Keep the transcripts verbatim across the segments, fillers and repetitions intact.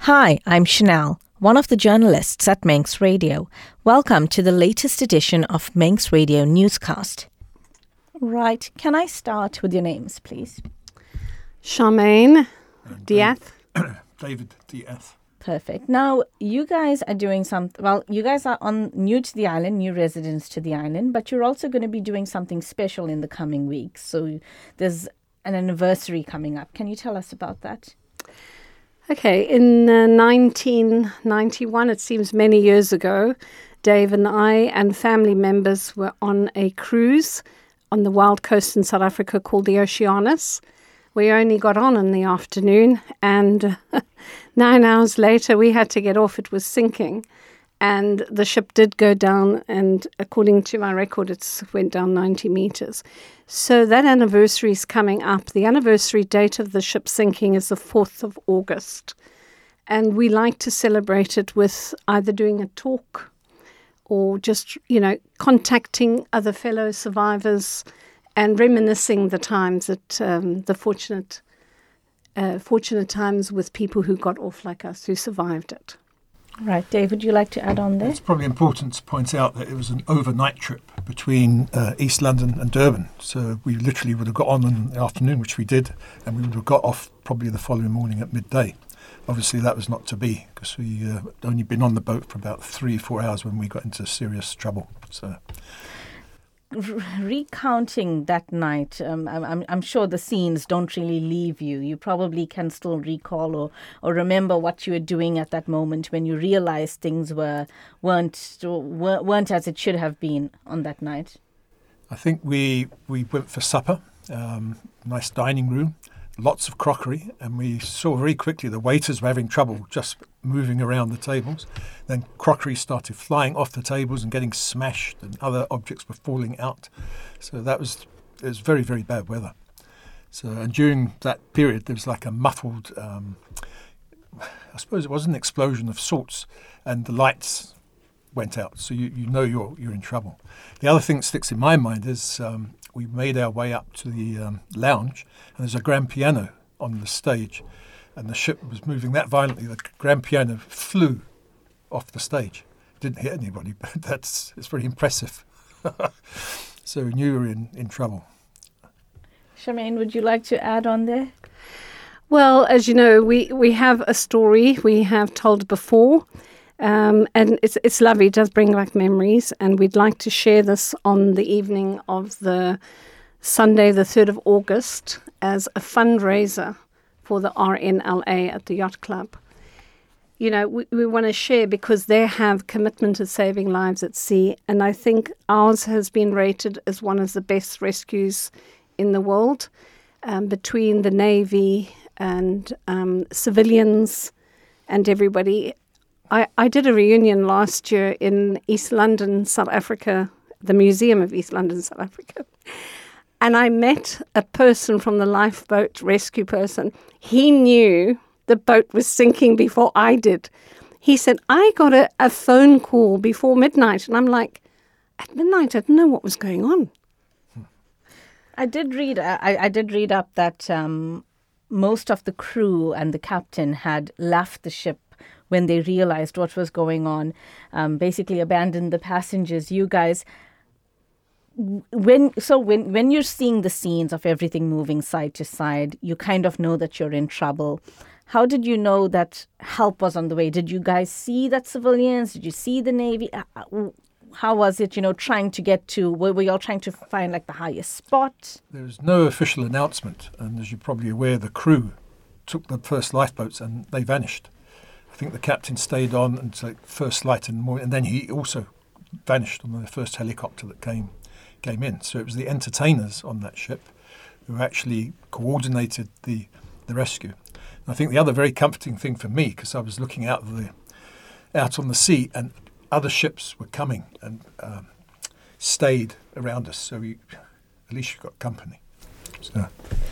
Hi, I'm Chanel, one of the journalists at Manx Radio. Welcome to the latest edition of Manx Radio Newscast. Right, can I start with your names, please? Charmaine Diath. David Diath. Perfect. Now, you guys are doing some, well, you guys are on new to the island, new residents to the island, but you're also going to be doing something special in the coming weeks. So there's an anniversary coming up. Can you tell us about that? Okay, in uh, nineteen ninety-one, it seems many years ago, Dave and I and family members were on a cruise on the wild coast in South Africa called the Oceanus. We only got on in the afternoon, and uh, nine hours later we had to get off. It was sinking, and the ship did go down, and according to my record, it went down ninety meters. So that anniversary is coming up. The anniversary date of the ship sinking is the fourth of August, and we like to celebrate it with either doing a talk or just, you know, contacting other fellow survivors and reminiscing the times that um, the fortunate, uh, fortunate times with people who got off like us, who survived it. Right, Dave, would you like to add on there? It's probably important to point out that it was an overnight trip between uh, East London and Durban. So we literally would have got on in the afternoon, which we did, and we would have got off probably the following morning at midday. Obviously, that was not to be, because we uh, only been on the boat for about three, four hours when we got into serious trouble. So, recounting that night, um, I'm, I'm sure the scenes don't really leave you. You probably can still recall or, or remember what you were doing at that moment when you realized things were weren't weren't as it should have been on that night. I think we we went for supper, um, nice dining room, lots of crockery, and we saw very quickly the waiters were having trouble just moving around the tables. Then crockery started flying off the tables and getting smashed, and other objects were falling out. So that was it was very, very bad weather. So and during that period there was like a muffled, um, I suppose it was an explosion of sorts, and the lights went out. So you, you know you're you're in trouble. The other thing that sticks in my mind is um, we made our way up to the um, lounge, and there's a grand piano on the stage, and the ship was moving that violently the grand piano flew off the stage. It didn't hit anybody, but that's it's very impressive. So we knew we were in, in trouble. Charmaine, would you like to add on there? Well, as you know, we, we have a story we have told before, um, and it's it's lovely. It does bring back memories, and we'd like to share this on the evening of the Sunday, the third of August, as a fundraiser for the R N L A at the Yacht Club. You know, we, we want to share because they have commitment to saving lives at sea, and I think ours has been rated as one of the best rescues in the world, um, between the Navy and um, civilians and everybody. I, I did a reunion last year in East London, South Africa, the Museum of East London, South Africa. And I met a person from the lifeboat rescue person. He knew the boat was sinking before I did. He said, I got a, a phone call before midnight. And I'm like, at midnight, I didn't know what was going on. I did read, I, I did read up that um, most of the crew and the captain had left the ship when they realized what was going on, um, basically abandoned the passengers. You guys, when so when, when you're seeing the scenes of everything moving side to side, you kind of know that you're in trouble. How did you know that help was on the way? Did you guys see that civilians? Did you see the Navy? How was it, you know, trying to get to, were we all trying to find like the highest spot? There was no official announcement, and as you're probably aware, the crew took the first lifeboats and they vanished. I think the captain stayed on until first light in the morning, and then he also vanished on the first helicopter that came came in. So it was the entertainers on that ship who actually coordinated the, the rescue. And I think the other very comforting thing for me, because I was looking out the out on the sea, and other ships were coming and um, stayed around us. So we, at least you got company. So.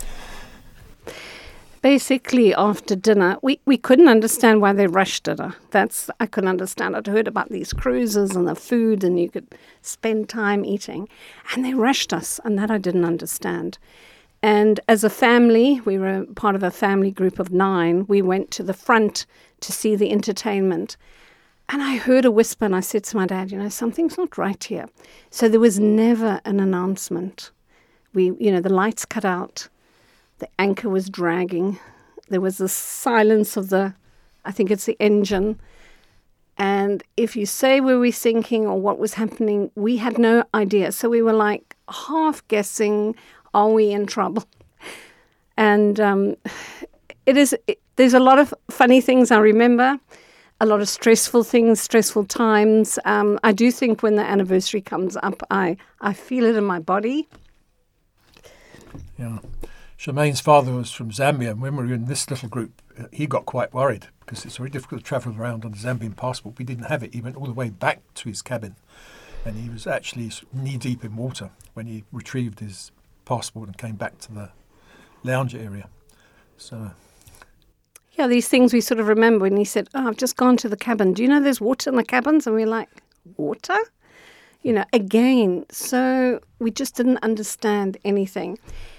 Basically, after dinner, we, we couldn't understand why they rushed dinner. That's I couldn't understand. I'd heard about these cruises and the food, and you could spend time eating, and they rushed us, and that I didn't understand. And as a family, we were part of a family group of nine. We went to the front to see the entertainment. And I heard a whisper, and I said to my dad, you know, something's not right here. So there was never an announcement. We, you know, the lights cut out. The anchor was dragging. There was the silence of the, I think it's the engine. And if you say were we sinking or what was happening, we had no idea. So we were like half guessing, are we in trouble? And um, it is. It, there's a lot of funny things I remember. A lot of stressful things, stressful times. Um, I do think when the anniversary comes up, I, I feel it in my body. Yeah. Charmaine's father was from Zambia, and when we were in this little group, he got quite worried because it's very difficult to travel around on a Zambian passport. We didn't have it. He went all the way back to his cabin, and he was actually knee-deep in water when he retrieved his passport and came back to the lounge area. So... Yeah, these things we sort of remember when he said, oh, I've just gone to the cabin. Do you know there's water in the cabins? And we're like, water? You know, again, so we just didn't understand anything.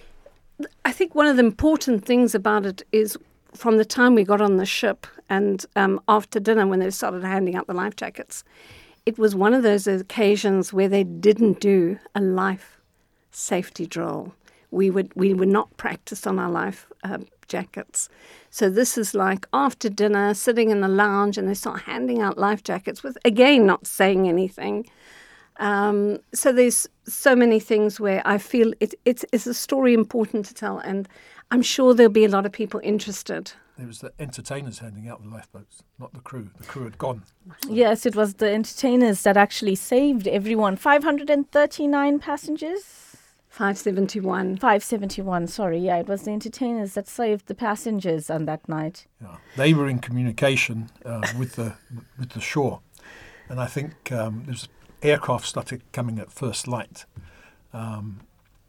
I think one of the important things about it is from the time we got on the ship and um, after dinner when they started handing out the life jackets, it was one of those occasions where they didn't do a life safety drill. We would we were not practiced on our life uh, jackets. So this is like after dinner, sitting in the lounge, and they start handing out life jackets with, again, not saying anything. Um, so there's so many things where I feel it, it's, it's a story important to tell, and I'm sure there'll be a lot of people interested. It was the entertainers handing out the lifeboats, not the crew. The crew had gone. So. Yes, it was the entertainers that actually saved everyone. five hundred thirty-nine passengers? five seventy-one. five seventy-one, sorry. Yeah, it was the entertainers that saved the passengers on that night. Yeah, they were in communication uh, with the with the shore. And I think um, there's aircraft started coming at first light. Um,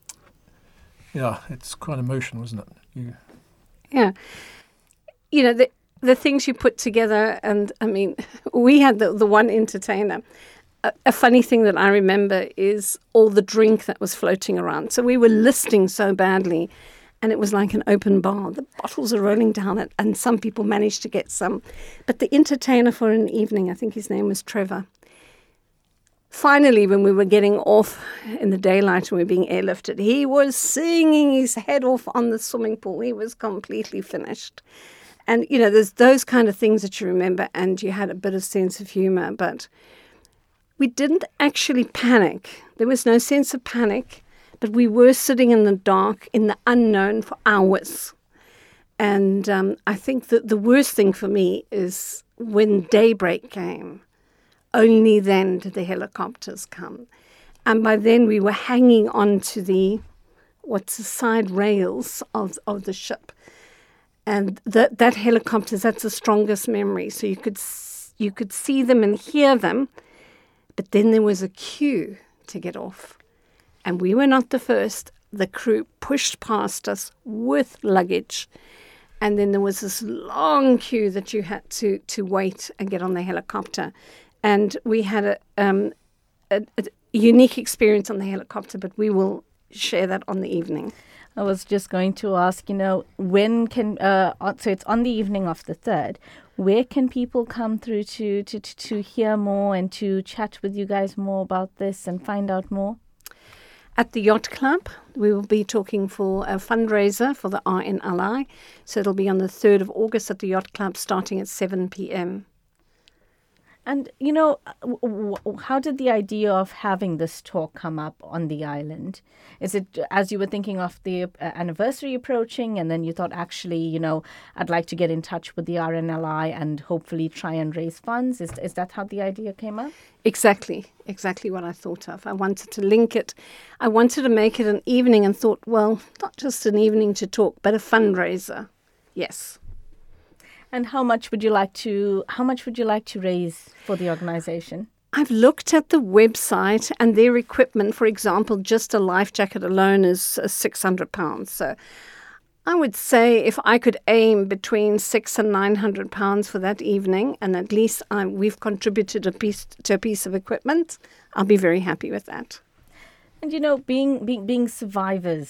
yeah, it's quite emotional, isn't it? You... Yeah. You know, the, the things you put together, and I mean, we had the, the one entertainer. A, a funny thing that I remember is all the drink that was floating around. So we were listing so badly, and it was like an open bar. The bottles are rolling down it, and some people managed to get some. But the entertainer for an evening, I think his name was Trevor. Finally, when we were getting off in the daylight and we were being airlifted, he was singing his head off on the swimming pool. He was completely finished. And, you know, there's those kind of things that you remember, and you had a bit of sense of humor. But we didn't actually panic. There was no sense of panic, but we were sitting in the dark, in the unknown for hours. And um, I think that the worst thing for me is when daybreak came. Only then did the helicopters come. And by then we were hanging on to the, what's the side rails of, of the ship. And that that helicopters, that's the strongest memory. So you could you could see them and hear them, but then there was a queue to get off. And we were not the first. The crew pushed past us with luggage. And then there was this long queue that you had to, to wait and get on the helicopter. And we had a, um, a, a unique experience on the helicopter, but we will share that on the evening. I was just going to ask, you know, when can, uh, so it's on the evening of the third, where can people come through to, to, to, to hear more and to chat with you guys more about this and find out more? At the Yacht Club, we will be talking for a fundraiser for the R N L I. So it'll be on the third of August at the Yacht Club starting at seven p.m. And, you know, w- w- how did the idea of having this talk come up on the island? Is it as you were thinking of the uh, anniversary approaching and then you thought, actually, you know, I'd like to get in touch with the R N L I and hopefully try and raise funds? Is, is that how the idea came up? Exactly. Exactly what I thought of. I wanted to link it. I wanted to make it an evening and thought, well, not just an evening to talk, but a fundraiser. Yes. And how much would you like to how much would you like to raise for the organization? I've looked at the website and their equipment. For example, just a life jacket alone is uh, six hundred pounds. So I would say if I could aim between six and nine hundred pounds for that evening, and at least I, we've contributed a piece to a piece of equipment, I'll be very happy with that. And you know, being being being survivors,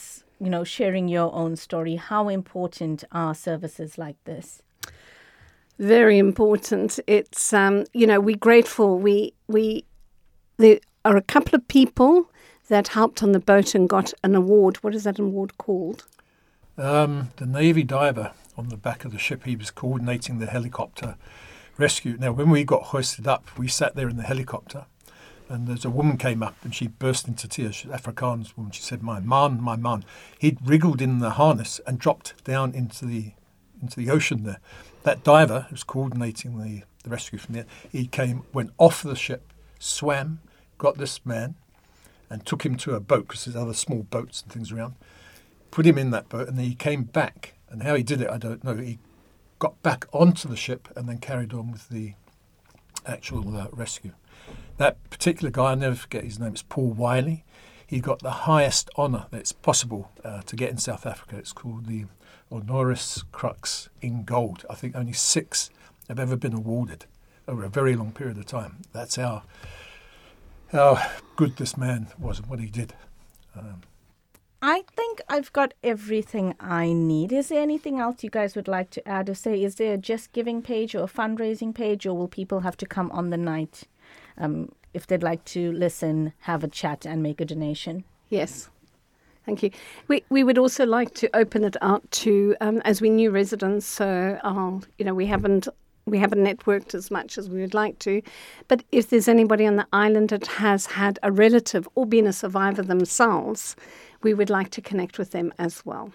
you know, sharing your own story. How important are services like this? Very important. It's, um, you know, we're grateful. We, we, there are a couple of people that helped on the boat and got an award. What is that award called? Um, the Navy diver on the back of the ship, he was coordinating the helicopter rescue. Now, when we got hoisted up, we sat there in the helicopter, and there's a woman came up and she burst into tears. She's an Afrikaans woman. She said, "My man, my man." He'd wriggled in the harness and dropped down into the into the ocean there. That diver who was coordinating the, the rescue from there, he came, went off the ship, swam, got this man, and took him to a boat, because there's other small boats and things around, put him in that boat, and then he came back. And how he did it, I don't know. He got back onto the ship and then carried on with the actual uh, rescue. That particular guy, I'll never forget his name, it's Paul Wiley. He got the highest honour that's possible uh, to get in South Africa. It's called the Honoris Crux in gold. I think only six have ever been awarded over a very long period of time. That's how, how good this man was and what he did. Um, I think I've got everything I need. Is there anything else you guys would like to add or say? Is there a Just Giving page or a fundraising page, or will people have to come on the night um, if they'd like to listen, have a chat and make a donation? Yes. Thank you. We we would also like to open it out to, um, as we new residents, so uh, you know we haven't we haven't networked as much as we would like to, but if there's anybody on the island that has had a relative or been a survivor themselves, we would like to connect with them as well.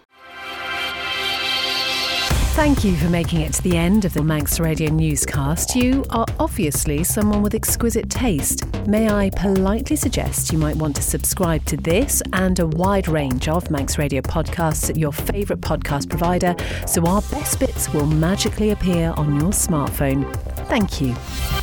Thank you for making it to the end of the Manx Radio newscast. You are obviously someone with exquisite taste. May I politely suggest you might want to subscribe to this and a wide range of Manx Radio podcasts at your favourite podcast provider, so our best bits will magically appear on your smartphone. Thank you.